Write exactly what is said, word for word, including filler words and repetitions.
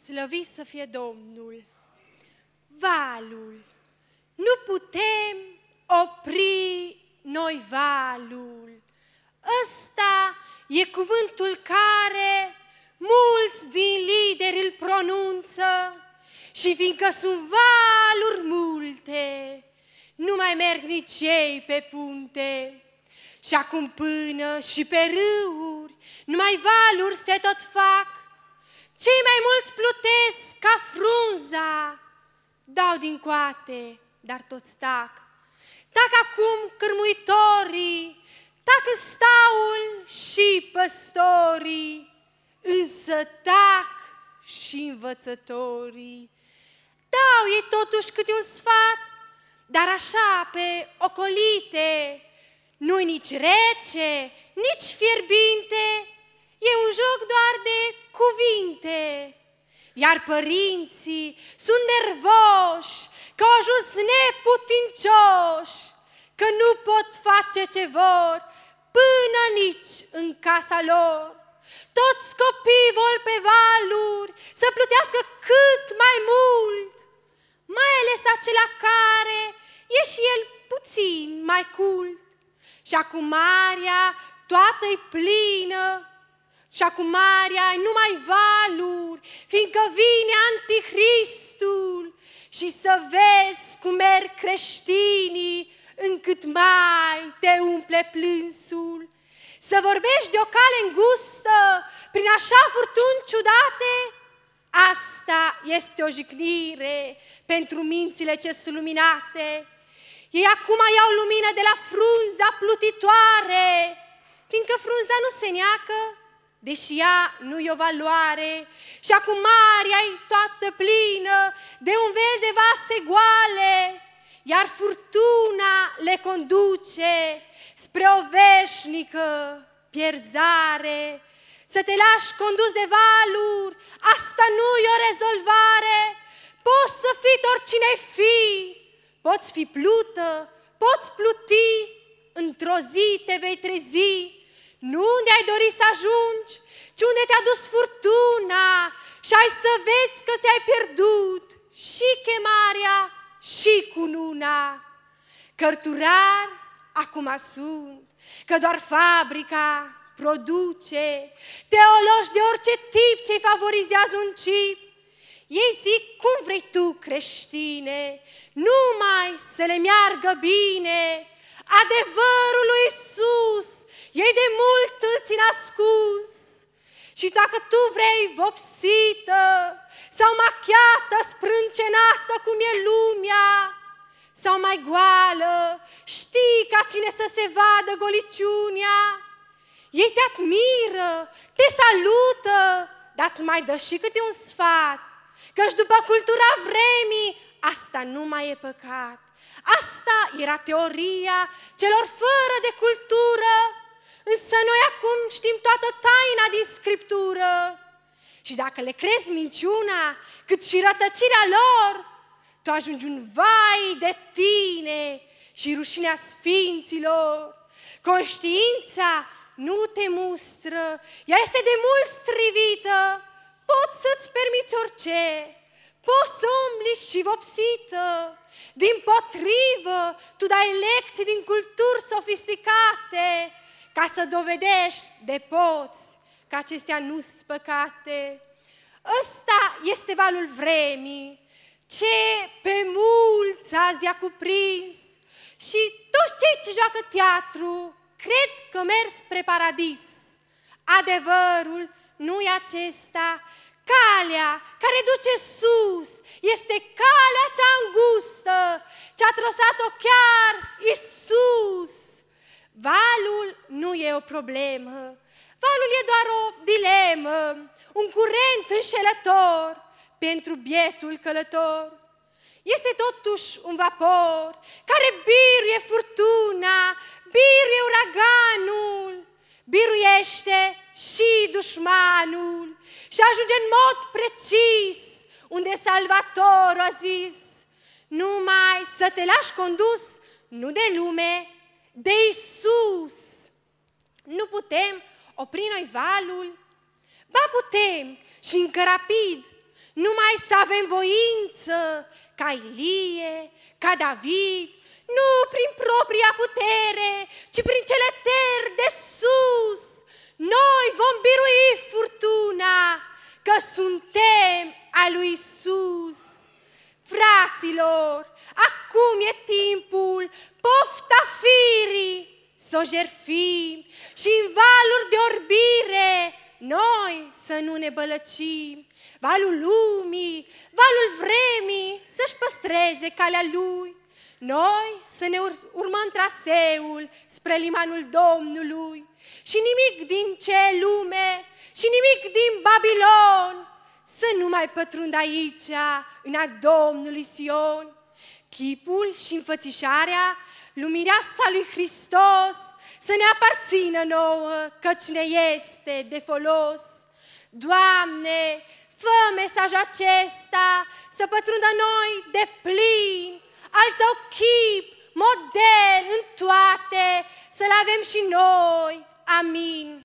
Slăvit să fie Domnul! Valul! Nu putem opri noi valul. Ăsta e cuvântul care mulți din lideri îl pronunță și fiindcă sunt valuri multe, nu mai merg nici ei pe punte. Și acum până și pe râuri, numai valuri se tot fac. Cei mai mulți plutesc ca frunza, dau din coate, dar tot tac. Tac acum cârmuitorii, tac staul și păstorii, însă tac și învățătorii. Dau ei totuși câte un sfat, dar așa pe ocolite, nu-i nici rece, nici fierbinte, e un joc doar de cuvinte. Iar părinții sunt nervoși, că au ajuns neputincioși, că nu pot face ce vor până nici în casa lor. Toți copiii vor pe valuri să plutească cât mai mult, mai ales acela care e și el puțin mai cult. Și acum marea toată-i plină, și acum marea numai valuri, fiindcă vine Antichristul. Și să vezi cum merg creștinii, încât mai te umple plânsul. Să vorbești de o cale îngustă, prin așa furtuni ciudate, asta este o jignire pentru mințile ce sunt luminate. Ei acum iau lumină de la frunza plutitoare, fiindcă frunza nu se neacă, deși ea nu-i o valoare. Și acum marea-i toată plină de un vel de vase goale, iar furtuna le conduce spre o veșnică pierzare. Să te lași condus de valuri, asta nu-i o rezolvare. Poți să fii oricine ai fi, poți fi plută, poți pluti, într-o zi te vei trezi. Nu unde ai dorit să ajungi, ci unde te-a dus furtuna și ai să vezi că ți-ai pierdut și chemarea și cununa. Cărturari acum sunt, că doar fabrica produce, teologi de orice tip ce-i favorizează un chip. Ei zic, cum vrei tu, creștine, numai să le meargă bine. Adevărul lui Iisus, ei de mult îl țin ascuns. Și dacă tu vrei vopsită sau machiată, sprâncenată cum e lumea, sau mai goală, știi ca cine să se vadă goliciunea. Ei te admiră, te salută, dar îți mai dă și câte un sfat, căci după cultura vremii, asta nu mai e păcat. Asta era teoria celor fără de cultură, însă noi acum știm toată taina din Scriptură. Și dacă le crezi minciuna, cât și rătăcirea lor, tu ajungi un vai de tine și rușinea sfinților. Conștiința nu te mustră, ea este de mult strivită. Poți să-ți permiți orice, poți să umbli și vopsită. Dimpotrivă, tu dai lecții din culturi sofisticate ca să dovedești de poți că acestea nu-s păcate. Ăsta este valul vremii, ce pe mulți azi a cuprins și toți cei ce joacă teatru cred că merg spre paradis. Adevărul nu e acesta. Calea care duce sus este calea cea îngustă, ce-a trosat-o chiar Iisus. Valul nu e o problemă, valul e doar o dilemă, un curent înșelător pentru bietul călător. Este totuși un vapor care biruie furtuna, biruie uraganul, biruiește și dușmanul și ajunge în mod precis unde Salvatorul a zis: numai să te lași condus, nu de lume, de Iisus. Nu putem opri noi valul? Ba putem și încă rapid. numai să avem voință ca Ilie, ca David, nu prin propria putere, ci prin cele tari de sus. Noi vom birui furtuna, că suntem a lui Isus. Fraților, acum e timpul pofta firii să o jertfim și în valuri de orbire noi să nu ne bălăcim. Valul lumii, valul vremii să-și păstreze calea lui. Noi să ne ur- urmăm traseul spre limanul Domnului și nimic din ce lume și nimic din Babilon să nu mai pătrundă aici, în a Domnului Sion. Chipul și înfățișarea lui mireasa lui Hristos să ne aparțină nouă, căci ne este de folos. Doamne, fă mesajul acesta să pătrundă noi de plin, al Tău chip model în toate, să-L avem și noi. Amin.